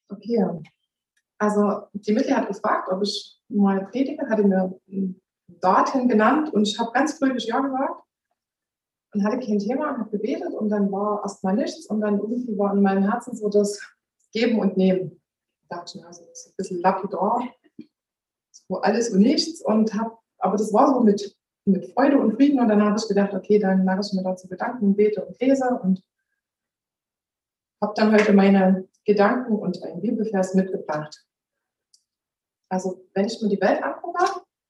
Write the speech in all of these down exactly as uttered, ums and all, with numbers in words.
Okay, also die Mittel hat gefragt, ob ich mal predige, hatte mir ein Datum genannt und ich habe ganz fröhlich ja gesagt und hatte kein Thema und habe gebetet und dann war erst mal nichts und dann irgendwie war in meinem Herzen so das Geben und Nehmen. Da dachte ich mir, also das ist ein bisschen lapidar, so alles und nichts und habe, aber das war so mit, mit Freude und Frieden und dann habe ich gedacht, okay, dann mache ich mir dazu Gedanken und bete und lese und habe dann heute meine Gedanken und einen Bibelvers mitgebracht. Also wenn ich mir die Welt angucke,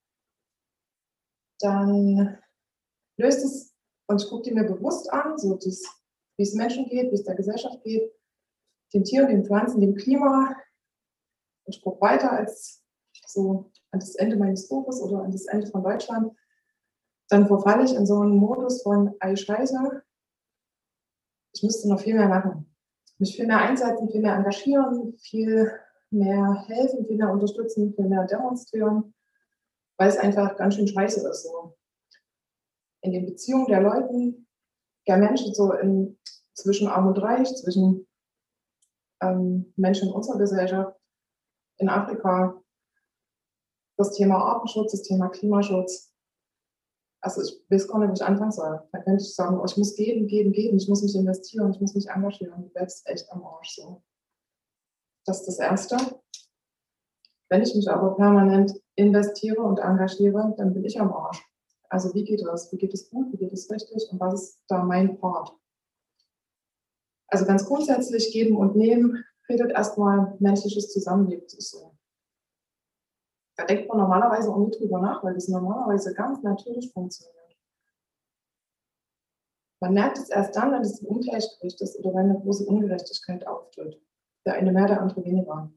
dann löst es, und ich gucke die mir bewusst an, so das, wie es Menschen geht, wie es der Gesellschaft geht, den Tieren, den Pflanzen, dem Klima. Und ich gucke weiter als so an das Ende meines Buches oder an das Ende von Deutschland. Dann verfalle ich in so einen Modus von Ei Scheiße, ich müsste noch viel mehr machen. Mich viel mehr einsetzen, viel mehr engagieren, viel mehr helfen, viel mehr unterstützen, viel mehr demonstrieren, weil es einfach ganz schön scheiße ist. So. In den Beziehungen der Leute, der Menschen, so in, zwischen Arm und Reich, zwischen ähm, Menschen in unserer Gesellschaft, in Afrika, das Thema Artenschutz, das Thema Klimaschutz. Also ich weiß gar nicht, wo ich anfangen soll. Da könnte ich sagen, oh, ich muss geben, geben, geben, ich muss mich investieren, ich muss mich engagieren. Du bleibst echt am Arsch. So. Das ist das Erste. Wenn ich mich aber permanent investiere und engagiere, dann bin ich am Arsch. Also wie geht das? Wie geht es gut? Wie geht es richtig? Und was ist da mein Part? Also ganz grundsätzlich geben und nehmen redet erstmal menschliches Zusammenleben. Das ist so. Da denkt man normalerweise auch nicht drüber nach, weil das normalerweise ganz natürlich funktioniert. Man merkt es erst dann, wenn es ein Ungleichgewicht ist oder wenn eine große Ungerechtigkeit auftritt. Der eine mehr, der andere weniger.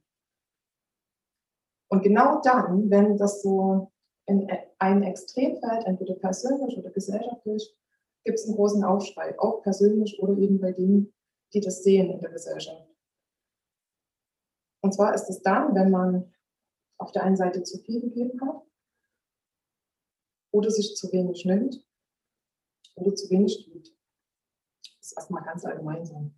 Und genau dann, wenn das so in ein Extrem fällt, entweder persönlich oder gesellschaftlich, gibt es einen großen Aufschrei, auch persönlich oder eben bei denen, die das sehen in der Gesellschaft. Und zwar ist es dann, wenn man auf der einen Seite zu viel gegeben hat oder sich zu wenig nimmt oder zu wenig tut. Das ist erstmal ganz allgemein so.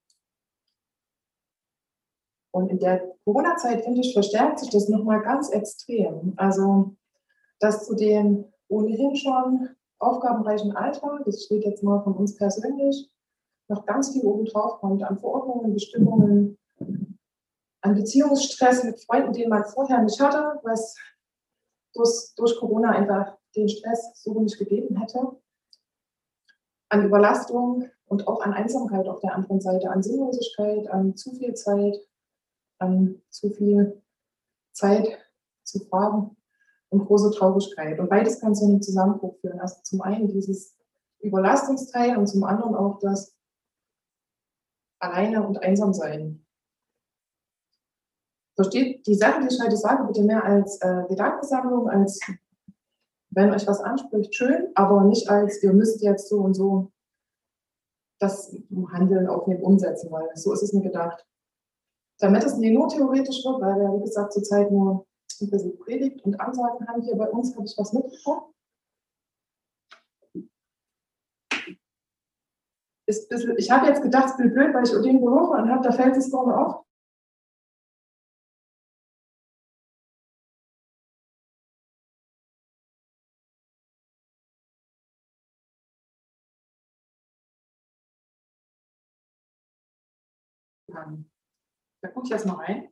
Und in der Corona-Zeit, finde ich, verstärkt sich das nochmal ganz extrem. Also, dass zu dem ohnehin schon aufgabenreichen Alltag, das steht jetzt mal von uns persönlich, noch ganz viel obendrauf kommt an Verordnungen, Bestimmungen, an Beziehungsstress mit Freunden, den man vorher nicht hatte, was durch, durch Corona einfach den Stress so nicht gegeben hätte, an Überlastung und auch an Einsamkeit auf der anderen Seite, an Sinnlosigkeit, an zu viel Zeit, an zu viel Zeit zu fragen und große Traurigkeit. Und beides kann zu einem Zusammenbruch führen. Also zum einen dieses Überlastungsteil und zum anderen auch das Alleine und Einsamsein. Versteht die Sache, die ich heute sage, bitte mehr als äh, Gedankensammlung, als wenn euch was anspricht, schön, aber nicht als ihr müsst jetzt so und so das Handeln aufnehmen, umsetzen, weil so ist es mir gedacht. Damit es nicht nur theoretisch wird, weil wir, wie gesagt, zurzeit nur ein bisschen Predigt und Ansagen haben hier bei uns, habe ich was mitbekommen. Ist bisschen, ich habe jetzt gedacht, es ist blöd, weil ich irgendwo hoch und habe, da fällt es vorne auf. Da gucke ich jetzt mal rein.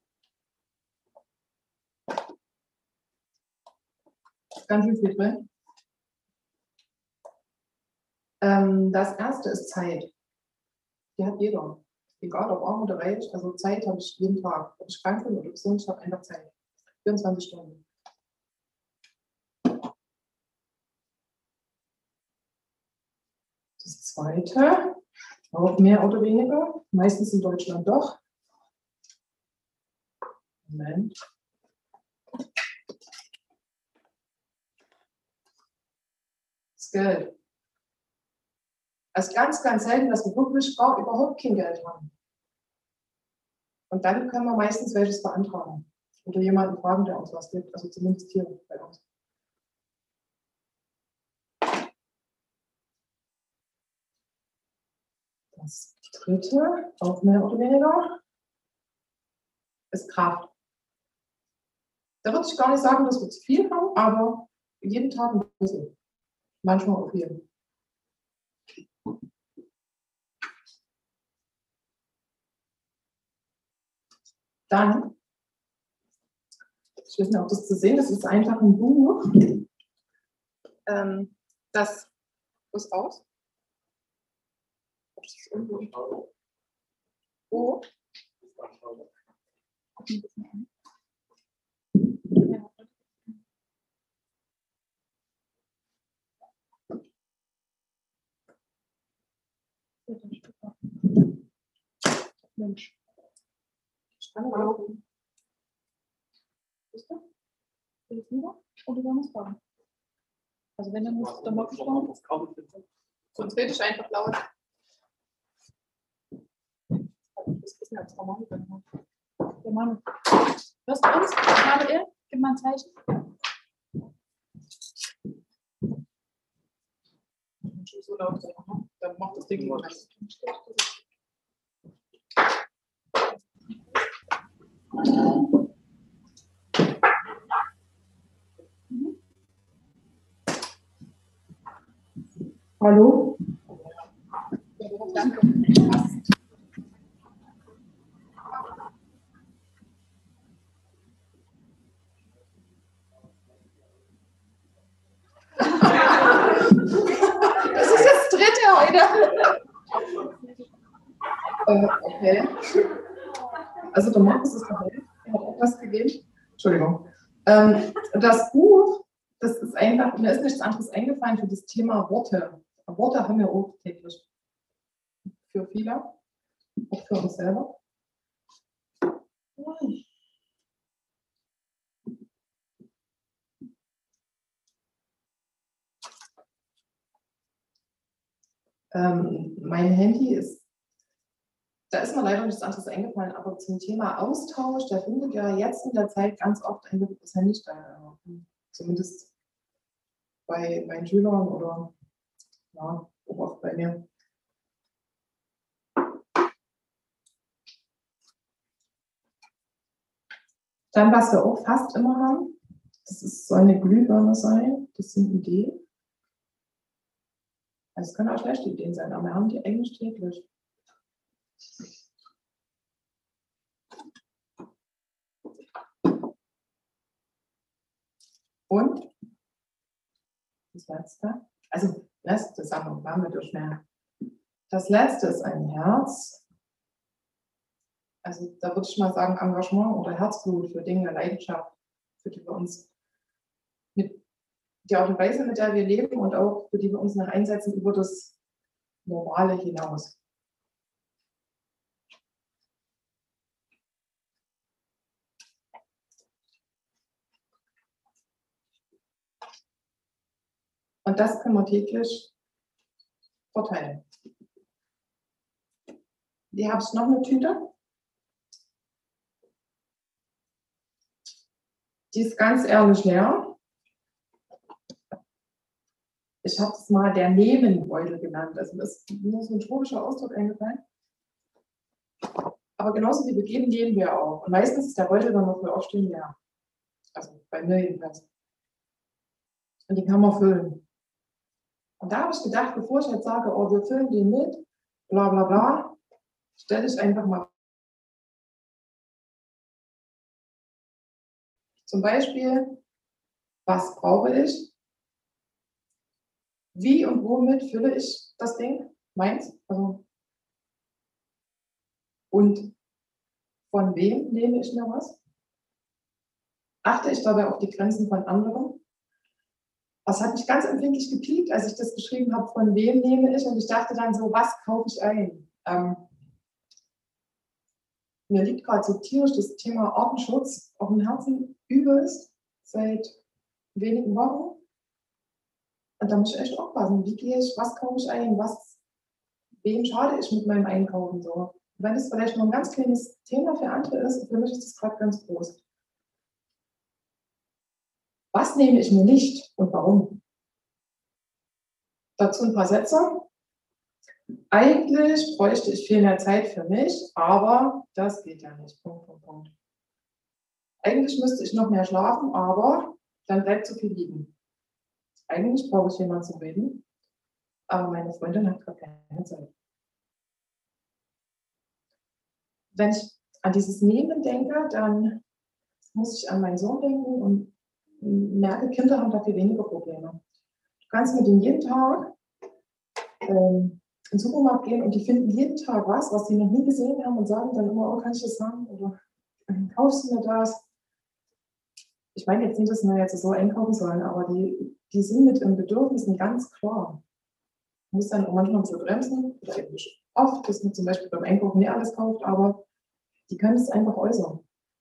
Ganz schön viel drin. Ähm, das erste ist Zeit. Die hat jeder. Egal ob arm oder reich, also Zeit habe ich jeden Tag. Ob ich krank bin oder gesund, ich habe einfach Zeit. vierundzwanzig Stunden. Das zweite, auch mehr oder weniger, meistens in Deutschland doch. Moment. Das Geld. Es ist ganz, ganz selten, dass wir wirklich gar überhaupt kein Geld haben. Und dann können wir meistens welches beantragen. Oder jemanden fragen, der uns was gibt. Also zumindest hier bei uns. Das dritte, auch mehr oder weniger. ist Kraft. Da würde ich gar nicht sagen, dass wir zu viel haben, aber jeden Tag ein bisschen. Manchmal auch viel. Dann, ich weiß nicht, ob das zu sehen ist, ist einfach ein Buch. Ähm, das ist aus. Das ist irgendwo. Wo? Ja. Mensch. Ich kann laufen. Siehst du? Will ich lieber? Oder sollen wir es fahren? Also wenn, dann muss dann mal gesprochen. Sonst rede ich einfach laut. Das ist ja jetzt normal. Der Mann. Hörst du uns? Habe er? Gib mal ein Zeichen. So laut sein, ne? Dann macht das Ding nicht mehr. Hallo? Ja, danke. Das ist das dritte heute. äh, okay. Also der Markus ist dabei. Er hat auch was gegeben. Entschuldigung. Ähm, das Buch, das ist einfach, mir ist nichts anderes eingefallen für das Thema Worte. Worte haben wir auch täglich. Für viele, auch für uns selber. Ähm, mein Handy ist, da ist mir leider nichts anderes eingefallen, aber zum Thema Austausch, der findet ja jetzt in der Zeit ganz oft ein das Handy statt. Zumindest bei meinen Schülern oder ja, auch oft bei mir. Dann, was wir auch fast immer haben, das ist, soll eine Glühbirne sein, das sind Ideen. Also es können auch schlechte Ideen sein, aber wir haben die eigentlich täglich. Und das letzte, also letzte Sache, waren wir durch mehr. Das letzte ist ein Herz. Also da würde ich mal sagen, Engagement oder Herzblut für Dinge, Leidenschaft, für die wir uns mit die Art und Weise, mit der wir leben und auch für die wir uns nach einsetzen über das Normale hinaus. Und das können wir täglich verteilen. Hier habe ich noch eine Tüte. Die ist ganz ehrlich leer. Ich habe es mal der Nebenbeutel genannt. Also das ist nur so ein tropischer Ausdruck eingefallen. Aber genauso wie wir geben, geben wir auch. Und meistens ist der Beutel, wenn wir früh aufstehen, leer. Also bei mir jedenfalls. Und die kann man füllen. Und da habe ich gedacht, bevor ich jetzt sage, oh, wir füllen den mit, bla bla bla, stelle ich einfach mal. Zum Beispiel, was brauche ich? Wie und womit fülle ich das Ding? Meins? Also, und von wem nehme ich mir was? Achte ich dabei auf die Grenzen von anderen? Das hat mich ganz empfindlich gepiekt, als ich das geschrieben habe, von wem nehme ich? Und ich dachte dann so, was kaufe ich ein? Ähm, mir liegt gerade so tierisch das Thema Artenschutz auf dem Herzen übelst seit wenigen Wochen. Und da muss ich echt aufpassen, wie gehe ich, was kaufe ich ein, was, wem schade ich mit meinem Einkaufen so. Wenn es vielleicht nur ein ganz kleines Thema für andere ist, für mich ist das gerade ganz groß. Was nehme ich mir nicht und warum? Dazu ein paar Sätze. Eigentlich bräuchte ich viel mehr Zeit für mich, aber das geht ja nicht. Punkt, Punkt, Punkt. eigentlich müsste ich noch mehr schlafen, aber dann bleibt zu viel liegen. Eigentlich brauche ich jemanden zum Reden, aber meine Freundin hat gerade keine Zeit. Wenn ich an dieses Nehmen denke, dann muss ich an meinen Sohn denken und merke, Kinder haben da viel weniger Probleme. Du kannst mit denen jeden Tag ähm, in den Supermarkt gehen und die finden jeden Tag was, was sie noch nie gesehen haben und sagen dann immer, oh, kann ich das haben? Oder kaufst du mir das? Ich meine jetzt nicht, dass wir jetzt so einkaufen sollen, aber die, die sind mit ihren Bedürfnissen ganz klar. Man muss dann auch manchmal ein bisschen bremsen, oder eben nicht oft, dass man zum Beispiel beim Einkaufen nicht alles kauft, aber die können es einfach äußern.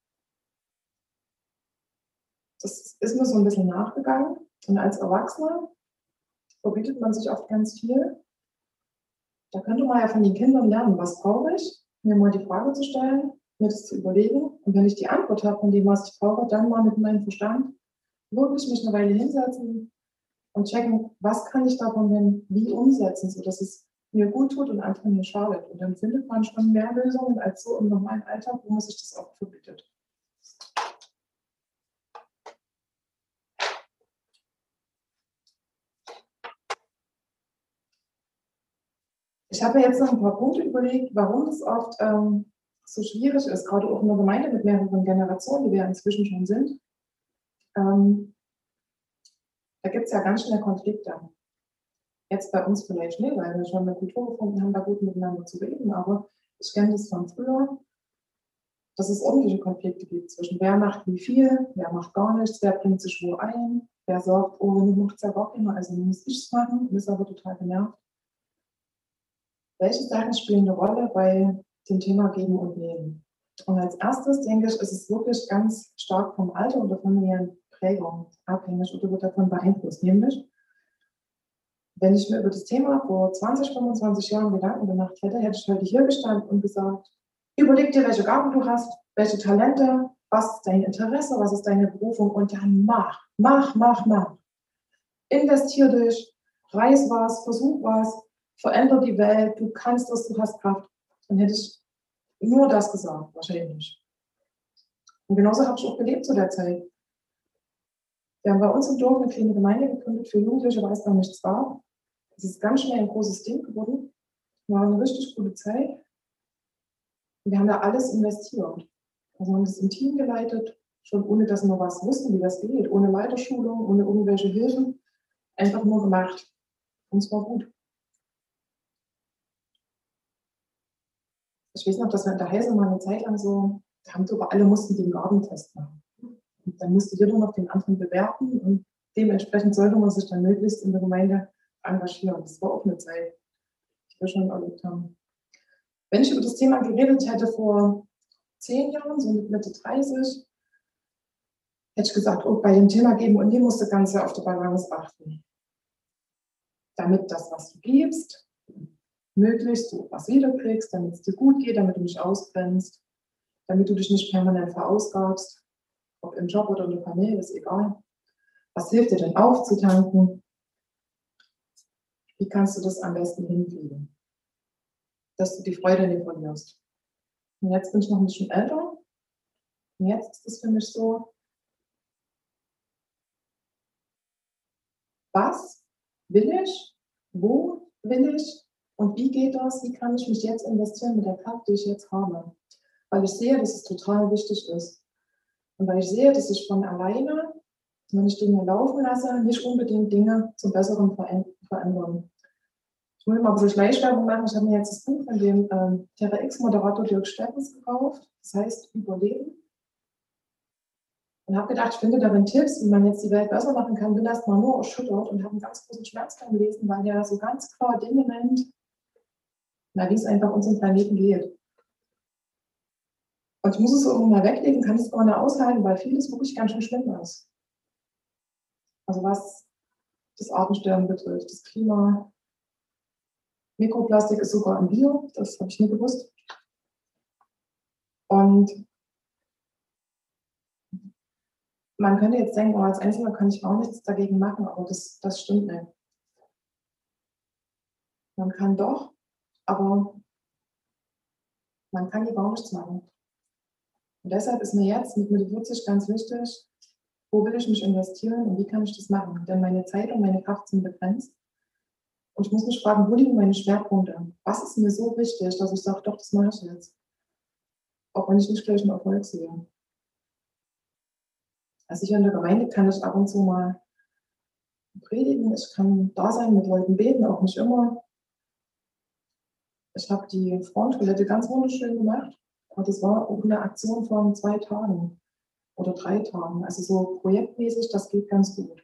Das ist mir so ein bisschen nachgegangen. Und als Erwachsener verbietet man sich oft ganz viel. Da könnte man ja von den Kindern lernen, was brauche ich, mir mal die Frage zu stellen, mir das zu überlegen. Und wenn ich die Antwort habe von dem, was ich brauche, dann mal mit meinem Verstand wirklich mich eine Weile hinsetzen und checken, was kann ich davon denn wie umsetzen, sodass es mir gut tut und anderen mir schadet. Und dann findet man schon mehr Lösungen als so im normalen Alltag, wo man sich das oft verbietet. Ich habe mir jetzt noch ein paar Punkte überlegt, warum es oft ähm, so schwierig ist, gerade auch in einer Gemeinde mit mehreren Generationen, die wir inzwischen schon sind. Ähm, da gibt es ja ganz schnell Konflikte. Jetzt bei uns vielleicht nicht, weil wir schon eine Kultur gefunden haben, da gut miteinander zu reden, aber ich kenne das von früher, dass es ordentliche Konflikte gibt zwischen wer macht wie viel, wer macht gar nichts, wer bringt sich wo ein, wer sagt, oh, du machst ja gar immer, also muss ich es machen und ist aber total genervt. Welche Sachen spielen eine Rolle bei dem Thema Geben und Nehmen? Und als erstes denke ich, ist es wirklich ganz stark vom Alter und der familiären Prägung abhängig oder wird davon beeinflusst. Nämlich, wenn ich mir über das Thema vor zwanzig, fünfundzwanzig Jahren Gedanken gemacht hätte, hätte ich heute hier gestanden und gesagt, überleg dir, welche Gaben du hast, welche Talente, was ist dein Interesse, was ist deine Berufung und dann mach, mach, mach, mach. Investier dich, reiß was, versuch was, veränder die Welt, du kannst das, du hast Kraft. Dann hätte ich nur das gesagt, wahrscheinlich. Und genauso habe ich auch gelebt zu der Zeit. Wir haben bei uns im Dorf eine kleine Gemeinde gegründet für Jugendliche, weil es noch nichts war. Es ist ganz schnell ein großes Ding geworden. War eine richtig gute Zeit. Und wir haben da alles investiert. Also haben das im Team geleitet, schon ohne dass wir was wussten, wie das geht, ohne Leiterschulung, ohne irgendwelche Hilfen. Einfach nur gemacht. Und es war gut. Ich weiß noch, dass wir in der Heise mal eine Zeit lang so, da haben sogar alle mussten den Gabentest machen. Und dann musste jeder noch den anderen bewerten und dementsprechend sollte man sich dann möglichst in der Gemeinde engagieren. Das war auch eine Zeit, die wir schon erlebt haben. Wenn ich über das Thema geredet hätte vor zehn Jahren, so mit Mitte dreißig, hätte ich gesagt, oh, bei dem Thema Geben und Nehmen musst du ganz sehr auf die Balance achten. Damit das, was du gibst, möglichst du was wiederkriegst, damit es dir gut geht, damit du nicht ausbrennst, damit du dich nicht permanent verausgabst, ob im Job oder in der Familie, ist egal. Was hilft dir denn aufzutanken? Wie kannst du das am besten hinkriegen? Dass du die Freude nicht verlierst. Und jetzt bin ich noch ein bisschen älter. Und jetzt ist es für mich so, was will ich? Wo will ich? Und wie geht das? Wie kann ich mich jetzt investieren mit der Kraft, die ich jetzt habe? Weil ich sehe, dass es total wichtig ist. Und weil ich sehe, dass ich von alleine, wenn ich Dinge laufen lasse, nicht unbedingt Dinge zum Besseren verändern. Ich will mal ein bisschen Schleichwerbung machen. Ich habe mir jetzt das Buch von dem ähm, Terra X-Moderator Dirk Stebbins gekauft. Das heißt Überleben. Und habe gedacht, ich finde darin Tipps, wie man jetzt die Welt besser machen kann. Bin erst mal nur erschüttert und habe einen ganz großen Schmerz dran gelesen, weil der so ganz klar Dinge nennt, na, wie es einfach unserem Planeten geht. Und ich muss es so irgendwann mal weglegen, kann es gar nicht aushalten, weil vieles wirklich ganz schön schlimm ist. Also was das Artensterben betrifft, das Klima. Mikroplastik ist sogar im Bio, das habe ich nie gewusst. Und man könnte jetzt denken, oh, als Einzelner kann ich auch nichts dagegen machen, aber das, das stimmt nicht. Man kann doch, aber man kann hier gar nichts machen. Und deshalb ist mir jetzt mit Mitte vierzig ganz wichtig, wo will ich mich investieren und wie kann ich das machen? Denn meine Zeit und meine Kraft sind begrenzt. Und ich muss mich fragen, wo liegen meine Schwerpunkte? Was ist mir so wichtig, dass ich sage, doch, das mache ich jetzt. Auch wenn ich nicht gleich einen Erfolg sehe. Also hier in der Gemeinde kann ich ab und zu mal predigen, ich kann da sein, mit Leuten beten, auch nicht immer. Ich habe die Frauentoilette ganz wunderschön gemacht, aber das war auch eine Aktion von zwei Tagen oder drei Tagen. Also so projektmäßig, das geht ganz gut.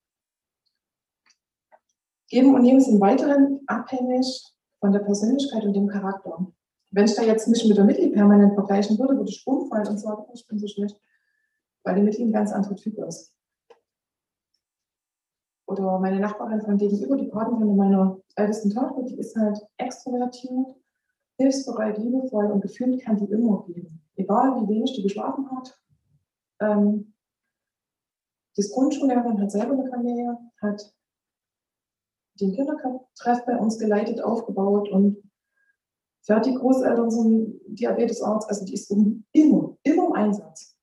Geben und Nehmen sind weiterhin abhängig von der Persönlichkeit und dem Charakter. Wenn ich da jetzt mich mit der Mitglied permanent vergleichen würde, würde ich umfallen und sagen, ich bin so schlecht, weil die Mitglied ein ganz anderer Typ ist. Oder meine Nachbarin von gegenüber, die Patenkind meiner ältesten Tochter, die ist halt extrovertiert, hilfsbereit, liebevoll und gefühlt kann die immer geben. Egal wie wenig die geschlafen hat. Ähm, die ist Grundschullehrerin, hat selber eine Familie, hat den Kindertreff bei uns geleitet, aufgebaut und fährt die Großeltern zum Diabetesarzt. Also die ist immer, immer im Einsatz.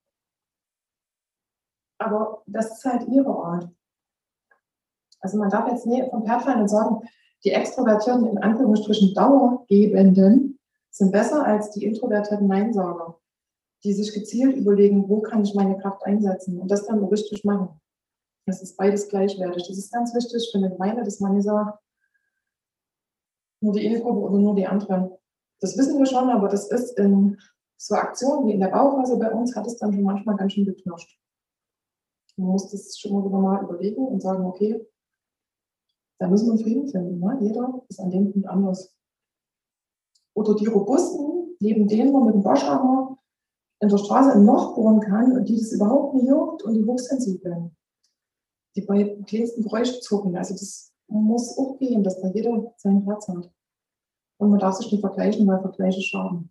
Aber das ist halt ihre Art. Also man darf jetzt nicht vom Pferd fallen und sagen, die extrovertierten, in Anführungsstrichen Dauergebenden, sind besser als die introvertierten Neinsager, die sich gezielt überlegen, wo kann ich meine Kraft einsetzen und das dann so richtig machen. Das ist beides gleichwertig. Das ist ganz wichtig für eine Gemeinde, dass man nicht sagt, nur die eine Gruppe oder nur die andere. Das wissen wir schon, aber das ist in so Aktionen wie in der Bauphase bei uns, hat es dann schon manchmal ganz schön geknirscht. Man muss das schon mal wieder mal überlegen und sagen, okay, da müssen wir einen Frieden finden. Ne? Jeder ist an dem Punkt anders. Oder die Robusten, neben denen man mit dem Waschhammer in der Straße ein Loch bohren kann und die das überhaupt nicht juckt und die hochsensiblen, die bei kleinsten Geräuschen zucken. Also das muss auch gehen, dass da jeder seinen Platz hat. Und man darf sich nicht vergleichen, weil Vergleiche schaden.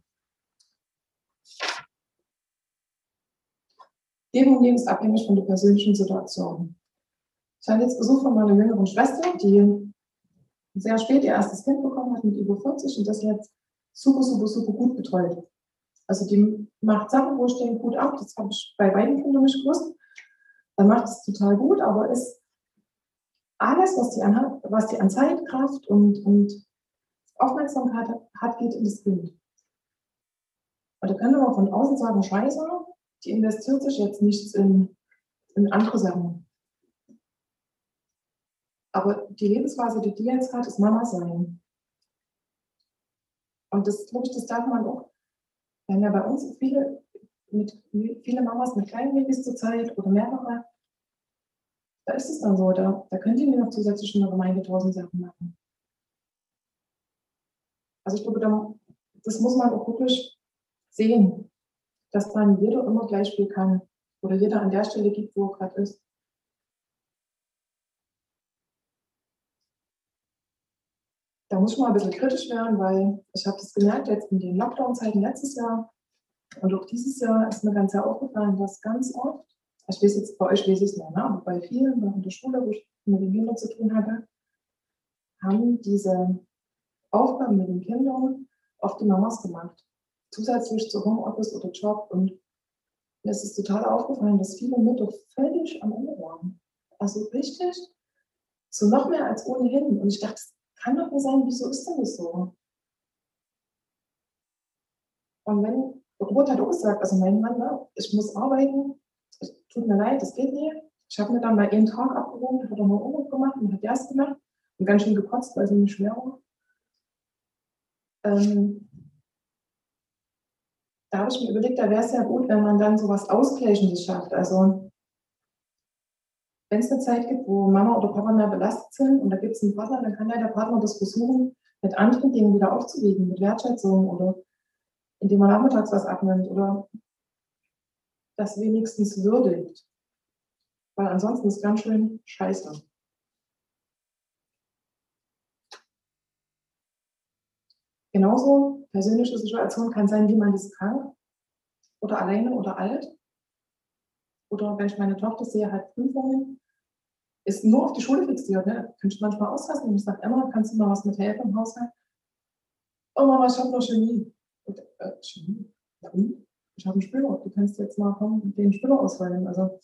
Geben und Nehmen ist abhängig von der persönlichen Situation. Ich hatte jetzt Besuch von meiner jüngeren Schwester, die sehr spät ihr erstes Kind bekommen hat, mit über vierzig und das jetzt super, super, super gut betreut. Also die macht Sachen, wo ich denke, gut ab, das habe ich bei beiden Kindern nicht gewusst. Dann macht es total gut, aber ist alles, was die an, was die an Zeit, Kraft und, und Aufmerksamkeit hat, geht in das Kind. Und da könnte man von außen sagen, scheiße, die investiert sich jetzt nichts in, in andere Sachen. Aber die Lebensphase, die die jetzt hat, ist Mama sein. Und das, glaube ich, das darf man auch. Wir haben ja bei uns viele, mit, viele Mamas mit kleinen Babys zur Zeit oder mehrere. Da ist es dann so, da, da könnt ihr mir noch zusätzlich in der Gemeinde tausend Sachen machen. Also ich glaube, da, das muss man auch wirklich sehen, dass dann jeder immer gleich viel kann. Oder jeder an der Stelle gibt, wo er gerade ist. Da muss ich mal ein bisschen kritisch werden, weil ich habe das gemerkt jetzt in den Lockdown-Zeiten letztes Jahr und auch dieses Jahr ist mir ganz sehr aufgefallen, dass ganz oft, ich weiß jetzt, bei euch weiß ich es nicht, ne, aber bei vielen, in der Schule, wo ich mit den Kindern zu tun hatte, haben diese Aufgaben mit den Kindern oft die Mamas gemacht. Zusätzlich zu Homeoffice oder Job und mir ist es total aufgefallen, dass viele Mütter völlig am Ende waren. Also richtig, so noch mehr als ohnehin. Und ich dachte, das kann doch nicht sein, wieso ist denn das so? Und wenn, Robert hat auch gesagt, also mein Mann, ne, ich muss arbeiten, es tut mir leid, das geht nicht. Ich habe mir dann mal einen Tag abgeholt, hat er mal Urlaub gemacht und hat erst gemacht und ganz schön gekotzt, weil es nicht schwer war. Ähm, da habe ich mir überlegt, da wäre es ja gut, wenn man dann so was Ausgleichendes schafft. Also wenn es eine Zeit gibt, wo Mama oder Papa mehr belastet sind und da gibt es einen Partner, dann kann ja der Partner das versuchen, mit anderen Dingen wieder aufzuwiegen, mit Wertschätzung oder indem man nachmittags was abnimmt oder das wenigstens würdigt. Weil ansonsten ist es ganz schön scheiße. Genauso, persönliche Situation kann sein, jemand ist krank oder alleine oder alt. Oder wenn ich meine Tochter sehe, hat Prüfungen, ist nur auf die Schule fixiert. Ne? Könnte ich manchmal ausrasten und ich sage, Emma, kannst du mal was mit helfen im Haushalt? Oh Mama, ich habe noch Chemie. Und, äh, Chemie? Ja, und? ich habe einen Spüler, du kannst jetzt mal kommen und den Spüler auswählen. Also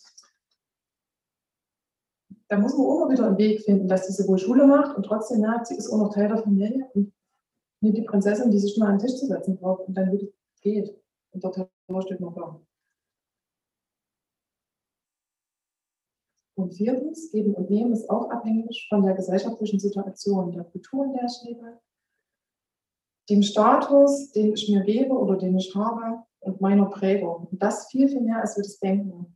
da muss man immer wieder einen Weg finden, dass sie sowohl Schule macht und trotzdem merkt, sie ist auch noch Teil der Familie und nicht die Prinzessin, die sich mal an den Tisch zu setzen braucht und dann wieder geht. Und der Terror steht noch da. Und viertens, Geben und Nehmen ist auch abhängig von der gesellschaftlichen Situation, der Kultur, in der ich lebe, dem Status, den ich mir gebe oder den ich habe und meiner Prägung. Und das viel, viel mehr, als wir das denken.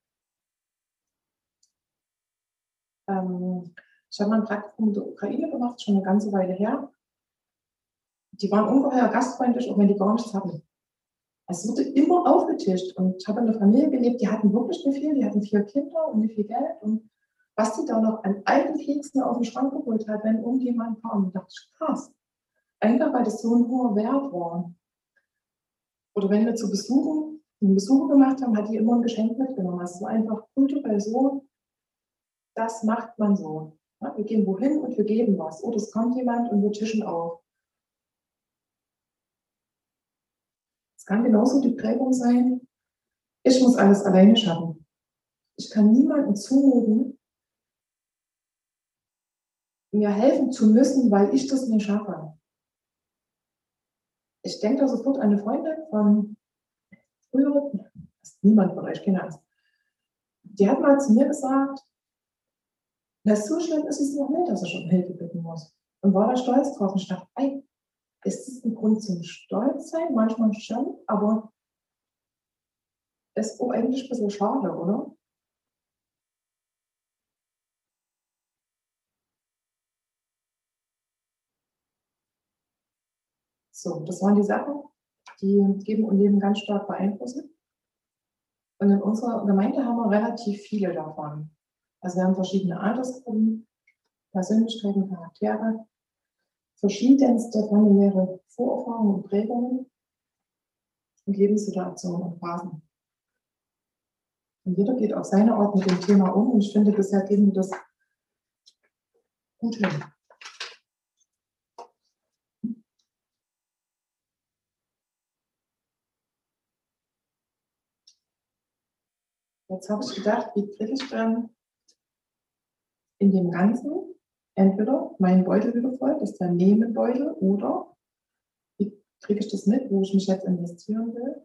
Ähm, ich habe mal ein Praktikum in der Ukraine gemacht, schon eine ganze Weile her. Die waren ungeheuer gastfreundlich, auch wenn die gar nichts hatten. Es wurde immer aufgetischt und ich habe in einer Familie gelebt, die hatten wirklich nicht viel, die hatten vier Kinder und nicht viel Geld und was die da noch an alten Keksen aus dem Schrank geholt hat, wenn irgendjemand kam, dachte ich, krass. Einfach weil das so ein hoher Wert war. Oder wenn wir zu Besuchen, einen Besuch gemacht haben, hat die immer ein Geschenk mitgenommen. Das war einfach kulturell so, das macht man so. Ja, wir gehen wohin und wir geben was. Oder es kommt jemand und wir tischen auf. Es kann genauso die Prägung sein, ich muss alles alleine schaffen. Ich kann niemandem zumuten, mir helfen zu müssen, weil ich das nicht schaffe. Ich denke da sofort an eine Freundin von früher, niemand von euch kennt das. Die hat mal zu mir gesagt, na, so schlimm ist es noch nicht, dass ich um Hilfe bitten muss. Und war da stolz drauf und ich dachte, ey, ist das ein Grund zum Stolz sein? Manchmal schon, aber ist auch eigentlich ein bisschen schade, oder? So, das waren die Sachen, die Geben und Leben ganz stark beeinflussen. Und in unserer Gemeinde haben wir relativ viele davon. Also wir haben verschiedene Altersgruppen, Persönlichkeiten, Charaktere, verschiedenste familiäre Vorerfahrungen und Prägungen und Lebenssituationen und Phasen. Und jeder geht auf seine Art mit dem Thema um und ich finde, bisher geben wir das gut hin. Jetzt habe ich gedacht, wie kriege ich dann in dem Ganzen entweder meinen Beutel wieder voll, das ist der Nehmenbeutel, oder wie kriege ich das mit, wo ich mich jetzt investieren will.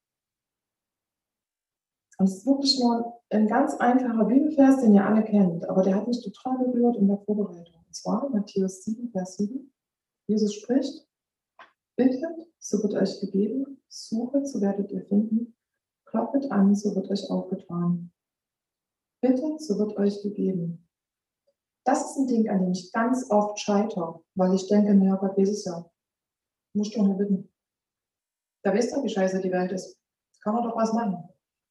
Und es ist wirklich nur ein ganz einfacher Bibelvers, den ihr alle kennt, aber der hat mich total berührt in der Vorbereitung. Und zwar Matthäus sieben, Vers sieben. Jesus spricht, bittet, so wird euch gegeben, suchet, so werdet ihr finden, klopfet an, so wird euch aufgetan. Bittet, so wird euch gegeben. Das ist ein Ding, an dem ich ganz oft scheitere, weil ich denke, naja, Gott weiß es ja. Musst du nur bitten. Da weißt du, wie scheiße die Welt ist. Kann man doch was machen.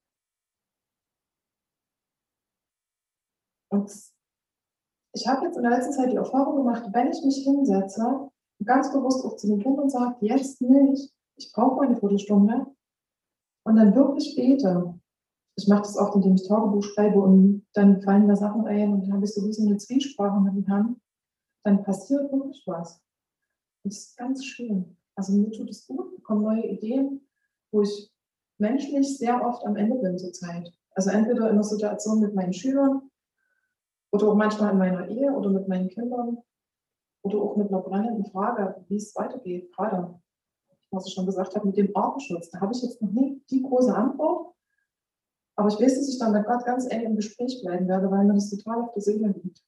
Und ich habe jetzt in der letzten Zeit die Erfahrung gemacht, wenn ich mich hinsetze und ganz bewusst auch zu den Kindern sage, jetzt nicht, ich brauche mal eine Viertelstunde und dann wirklich bete. Ich mache das oft, indem ich Tagebuch schreibe und dann fallen mir Sachen ein und dann habe ich sowieso eine Zwiesprache mit dem Herrn. Dann passiert wirklich was. Das ist ganz schön. Also mir tut es gut, kommen neue Ideen, wo ich menschlich sehr oft am Ende bin zurzeit. Also entweder in einer Situation mit meinen Schülern oder auch manchmal in meiner Ehe oder mit meinen Kindern oder auch mit einer brennenden Frage, wie es weitergeht. Gerade, was ich schon gesagt habe, mit dem Artenschutz. Da habe ich jetzt noch nie die große Antwort, aber ich weiß, dass ich dann mit Gott ganz eng im Gespräch bleiben werde, weil mir das total auf der Seele liegt.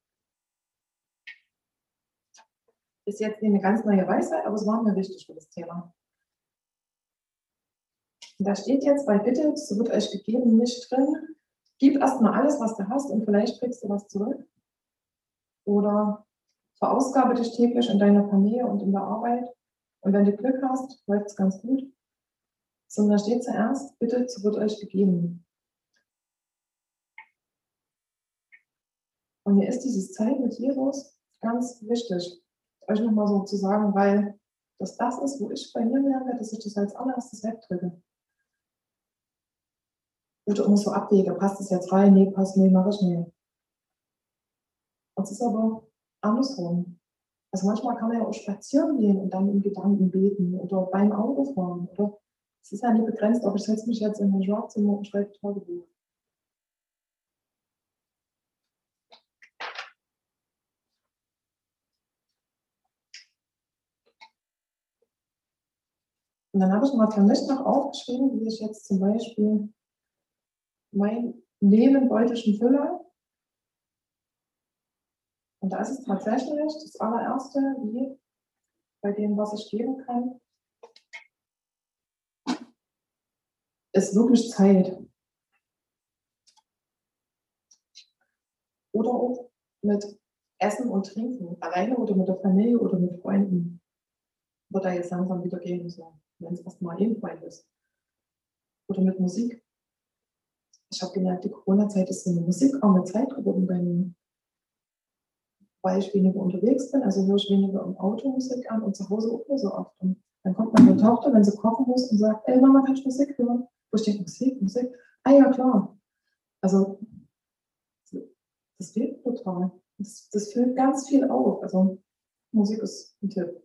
Ist jetzt eine ganz neue Weisheit, aber es war mir wichtig für das Thema. Und da steht jetzt bei Bitte, so wird euch gegeben, nicht drin, gib erstmal alles, was du hast und vielleicht kriegst du was zurück. Oder verausgabe dich täglich in deiner Familie und in der Arbeit. Und wenn du Glück hast, läuft es ganz gut. Sondern da steht zuerst, bitte, so wird euch gegeben. Und mir ist dieses Zeit mit Jesus ganz wichtig, euch nochmal so zu sagen, weil das das ist, wo ich bei mir merke, dass ich das als allererstes wegdrücke. Oder immer so abwäge, passt das jetzt rein? Nee, passt, nee, mache ich nicht. Und es ist aber andersrum. Also manchmal kann man ja auch spazieren gehen und dann in Gedanken beten oder beim Autofahren oder Es ist ja nicht begrenzt, ob ich setze mich jetzt in mein Schlafzimmer und schreibe Tagebuch. Und dann habe ich mal für mich noch aufgeschrieben, wie ich jetzt zum Beispiel mein Leben wollte schon fülle. Und da ist es tatsächlich das allererste, wie bei dem, was ich geben kann, ist wirklich Zeit. Oder auch mit Essen und Trinken, alleine oder mit der Familie oder mit Freunden. Wird da jetzt langsam wieder gehen, so, wenn es erstmal ein Freund ist. Oder mit Musik. Ich habe gemerkt, die Corona-Zeit ist so eine musikarme Zeit geworden bei mir. Weil ich weniger unterwegs bin, also höre ich weniger im Auto Musik an und zu Hause auch nicht so oft. Und dann kommt meine Tochter, wenn sie kochen muss, und sagt, ey Mama, kann ich Musik hören? Wo ich denke, Musik, Musik. Ah ja, klar. Also, das fehlt total. Das, das füllt ganz viel auf. Also, Musik ist ein Tipp.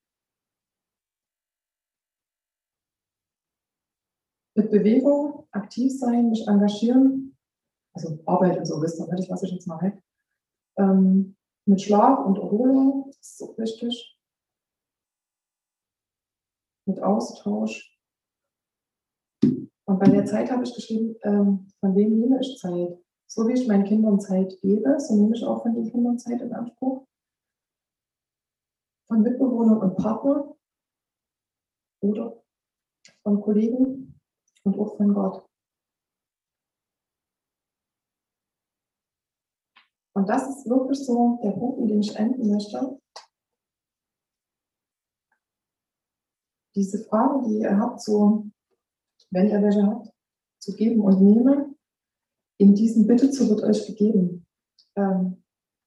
Mit Bewegung, aktiv sein, mich engagieren, also Arbeit und so, wisst ihr, das lasse ich jetzt mal weg. Ähm, mit Schlaf und Erholung, das ist auch wichtig. Mit Austausch. Und bei der Zeit habe ich geschrieben, ähm, von wem nehme ich Zeit? So wie ich meinen Kindern Zeit gebe, so nehme ich auch von den Kindern Zeit in Anspruch. Von Mitbewohnern und Partnern oder von Kollegen und auch von Gott. Und das ist wirklich so der Punkt, in dem ich enden möchte. Diese Frage, die ihr habt, so, wenn ihr welche habt, zu geben und nehmen, in diesem Bitte zu wird euch gegeben. Ähm,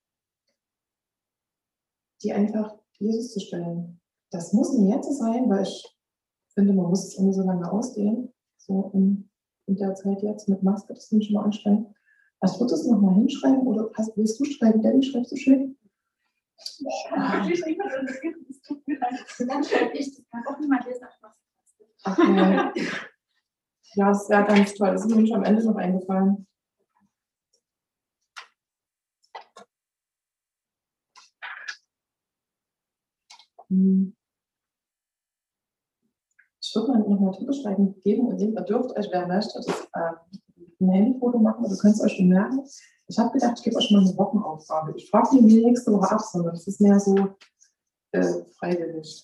die einfach Jesus zu stellen. Das muss nicht jetzt sein, weil ich finde, man muss es immer so lange ausdehnen. So in, in der Zeit jetzt mit Maske, das finde ich schon mal anstrengend. Also ich würde das nochmal hinschreiben oder hast, willst du schreiben? Danny, schreibst du schön? Ja, ich schreibe das gibt, es tut mir leid. Dann schreibe ich, das kann auch niemand lesen, aber was. Okay. Ja, das ist ja ganz toll. Das ist mir nämlich am Ende noch eingefallen. Hm. Ich würde mal nochmal drüber schreiben, geben und nehmen. Ihr dürft euch, wer möchte, das, äh, ein Handyfoto machen oder könnt es euch schon merken. Ich habe gedacht, ich gebe euch mal eine Wochenaufgabe. Ich frage die mir nächste Woche ab, sondern das ist mehr so äh, freiwillig.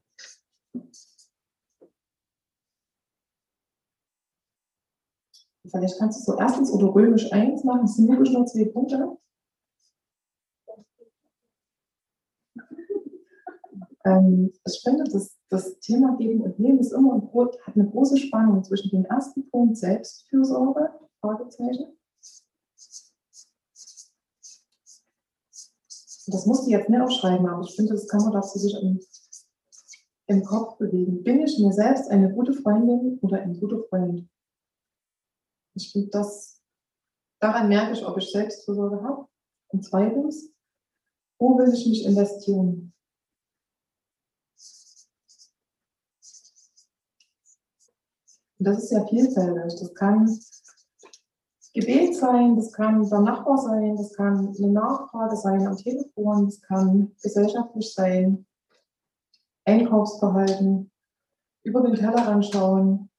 Vielleicht kannst du so erstens oder römisch eins machen, das sind wirklich nur zwei Punkte. Ähm, ich finde, das, das Thema Geben und Nehmen ist immer ein, hat eine große Spannung zwischen dem ersten Punkt Selbstfürsorge, Fragezeichen. Das musst du jetzt nicht aufschreiben, aber ich finde, das kann man dazu sich im, im Kopf bewegen. Bin ich mir selbst eine gute Freundin oder ein guter Freund? Ich finde, das, daran merke ich, ob ich Selbstfürsorge habe. Und zweitens, wo will ich mich investieren? Und das ist ja vielfältig. Das kann Gebet sein, das kann der Nachbar sein, das kann eine Nachfrage sein am Telefon, das kann gesellschaftlich sein, Einkaufsverhalten, über den Tellerrand schauen.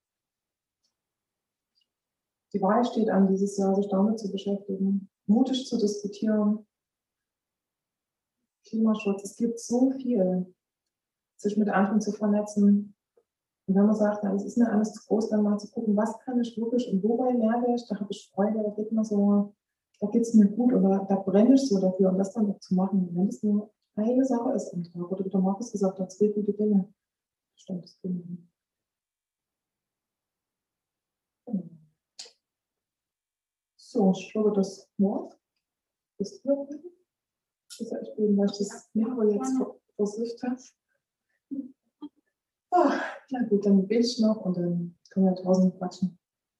Die Wahl steht an, dieses Jahr sich damit zu beschäftigen, mutig zu diskutieren. Klimaschutz, es gibt so viel, sich mit anderen zu vernetzen. Und wenn man sagt, na, das ist mir alles zu groß, dann mal zu gucken, was kann ich wirklich und wobei merke ich, da habe ich Freude, da geht mir so, da geht es mir gut oder da brenne ich so dafür und das dann auch zu machen. Wenn es nur eine Sache ist am Tag, oder wie der Markus gesagt hat, zwei gute Dinge. Stimmt, das bin ich. So, ich glaube, das Wort ist hier. Also ich bin, weil ich das Mikro jetzt versucht habe. Oh, na gut, dann bete ich noch und dann können wir draußen quatschen.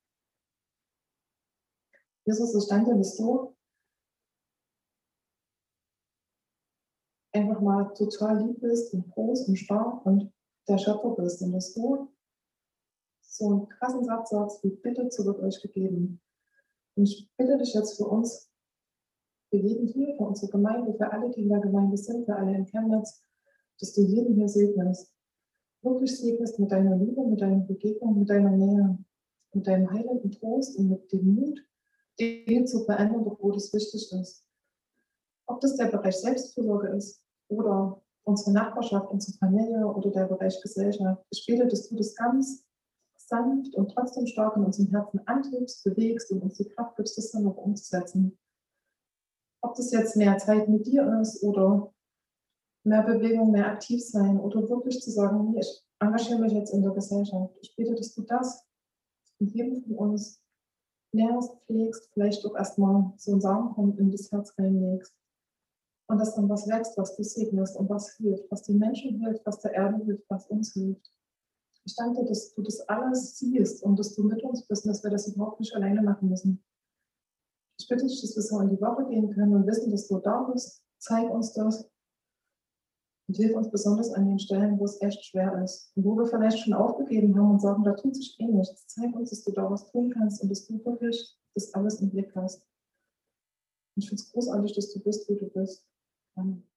Jesus, ich danke dir, dass du einfach mal total lieb bist und groß und stark und der Schöpfer bist und dass du so einen krassen Satz sagst, wie bitte zu wird euch gegeben. Und ich bitte dich jetzt für uns, für jeden hier, für unsere Gemeinde, für alle, die in der Gemeinde sind, für alle in Chemnitz, dass du jeden hier segnest. Wirklich segnest mit deiner Liebe, mit deiner Begegnung, mit deiner Nähe, mit deinem heilenden Trost und mit dem Mut, Dinge zu verändern, wo das wichtig ist. Ob das der Bereich Selbstfürsorge ist oder unsere Nachbarschaft, unsere Familie oder der Bereich Gesellschaft. Ich bete, dass du das ganz sanft und trotzdem stark in unserem Herzen antreibst, bewegst und uns die Kraft gibst, das dann noch umzusetzen. Ob das jetzt mehr Zeit mit dir ist oder mehr Bewegung, mehr aktiv sein oder wirklich zu sagen, nee, ich engagiere mich jetzt in der Gesellschaft. Ich bete, dass du das in jedem von uns nährst, pflegst, vielleicht auch erstmal so ein Samenkorn in das Herz reinlegst. Und dass dann was wächst, was du segnest und was hilft, was den Menschen hilft, was der Erde hilft, was uns hilft. Ich danke dir, dass du das alles siehst und dass du mit uns bist und dass wir das überhaupt nicht alleine machen müssen. Ich bitte dich, dass wir so in die Woche gehen können und wissen, dass du da bist. Zeig uns das und hilf uns besonders an den Stellen, wo es echt schwer ist und wo wir vielleicht schon aufgegeben haben und sagen, da tut sich eh nichts. Zeig uns, dass du da was tun kannst und dass du wirklich das alles im Blick hast. Und ich finde es großartig, dass du bist, wo du bist. Amen.